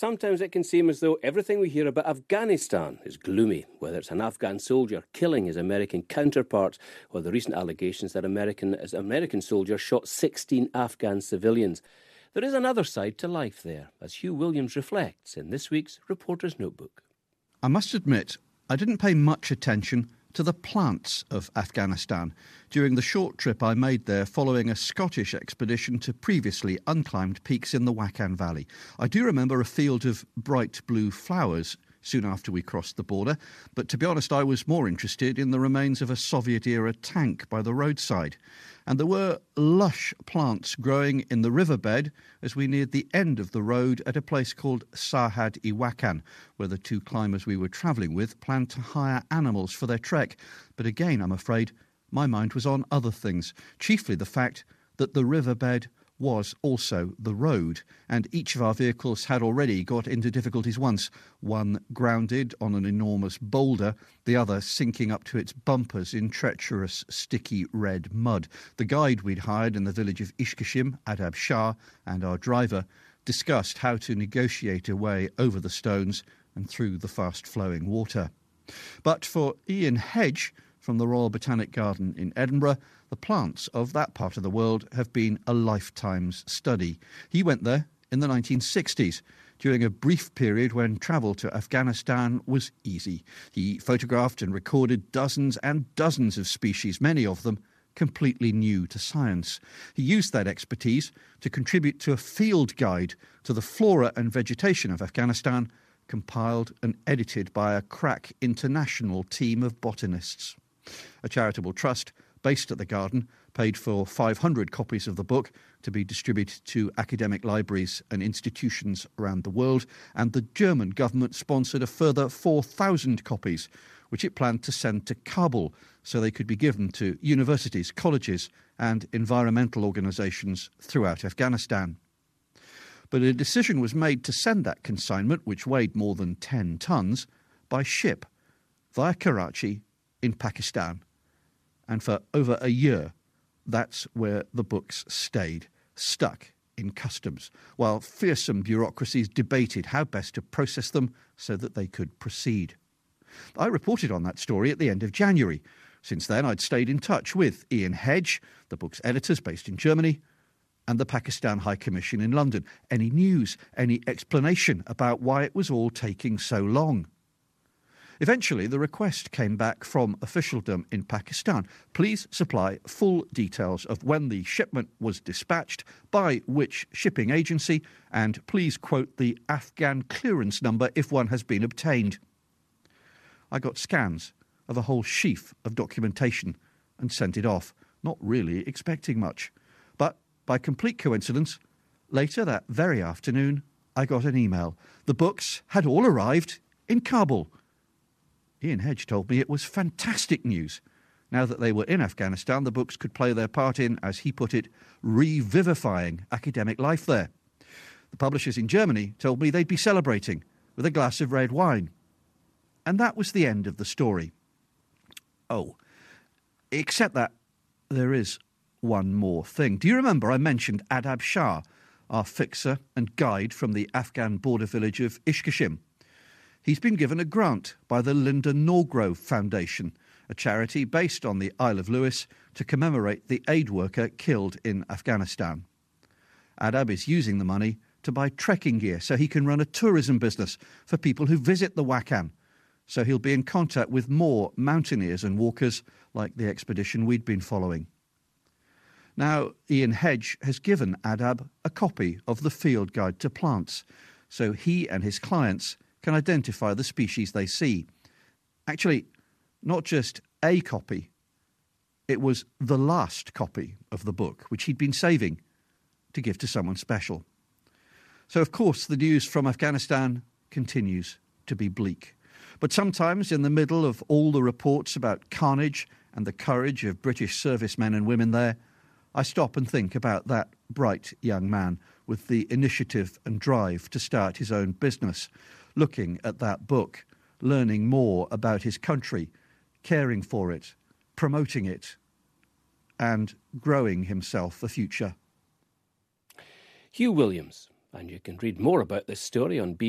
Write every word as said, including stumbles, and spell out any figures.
Sometimes it can seem as though everything we hear about Afghanistan is gloomy, whether it's an Afghan soldier killing his American counterpart or the recent allegations that American, as American soldiers shot sixteen Afghan civilians. There is another side to life there, as Hugh Williams reflects in this week's Reporter's Notebook. I must admit, I didn't pay much attention to the plants of Afghanistan during the short trip I made there following a Scottish expedition to previously unclimbed peaks in the Wakhan Valley. I do remember a field of bright blue flowers soon after we crossed the border, but to be honest, I was more interested in the remains of a Soviet-era tank by the roadside. And there were lush plants growing in the riverbed as we neared the end of the road at a place called Sarhad-i-Wakhan, where the two climbers we were travelling with planned to hire animals for their trek. But again, I'm afraid, my mind was on other things, chiefly the fact that the riverbed was also the road, and each of our vehicles had already got into difficulties once, one grounded on an enormous boulder, the other sinking up to its bumpers in treacherous, sticky red mud. The guide we'd hired in the village of Ishkashim, Adab Shah, and our driver discussed how to negotiate a way over the stones and through the fast-flowing water. But for Ian Hedge, from the Royal Botanic Garden in Edinburgh, the plants of that part of the world have been a lifetime's study. He went there in the nineteen sixties, during a brief period when travel to Afghanistan was easy. He photographed and recorded dozens and dozens of species, many of them completely new to science. He used that expertise to contribute to a field guide to the flora and vegetation of Afghanistan, compiled and edited by a crack international team of botanists. A charitable trust based at the garden paid for five hundred copies of the book to be distributed to academic libraries and institutions around the world, and the German government sponsored a further four thousand copies, which it planned to send to Kabul so they could be given to universities, colleges and environmental organisations throughout Afghanistan. But a decision was made to send that consignment, which weighed more than ten tonnes, by ship via Karachi in Pakistan. And for over a year, that's where the books stayed, stuck in customs, while fearsome bureaucracies debated how best to process them so that they could proceed. I reported on that story at the end of January. Since then, I'd stayed in touch with Ian Hedge, the book's editors based in Germany, and the Pakistan High Commission in London. Any news, any explanation about why it was all taking so long? Eventually, the request came back from officialdom in Pakistan. Please supply full details of when the shipment was dispatched, by which shipping agency, and please quote the Afghan clearance number if one has been obtained. I got scans of a whole sheaf of documentation and sent it off, not really expecting much. But by complete coincidence, later that very afternoon, I got an email. The books had all arrived in Kabul. Ian Hedge told me it was fantastic news. Now that they were in Afghanistan, the books could play their part in, as he put it, revivifying academic life there. The publishers in Germany told me they'd be celebrating with a glass of red wine. And that was the end of the story. Oh, except that there is one more thing. Do you remember I mentioned Adab Shah, our fixer and guide from the Afghan border village of Ishkashim? He's been given a grant by the Linda Norgrove Foundation, a charity based on the Isle of Lewis, to commemorate the aid worker killed in Afghanistan. Adab is using the money to buy trekking gear so he can run a tourism business for people who visit the Wakhan. So he'll be in contact with more mountaineers and walkers like the expedition we'd been following. Now, Ian Hedge has given Adab a copy of the Field Guide to Plants, so he and his clients can identify the species they see. Actually, not just a copy, it was the last copy of the book, which he'd been saving to give to someone special. So, of course, the news from Afghanistan continues to be bleak. But sometimes, in the middle of all the reports about carnage and the courage of British servicemen and women there, I stop and think about that bright young man with the initiative and drive to start his own business, looking at that book, learning more about his country, caring for it, promoting it, and growing himself a future. Hugh Williams, and you can read more about this story on B B C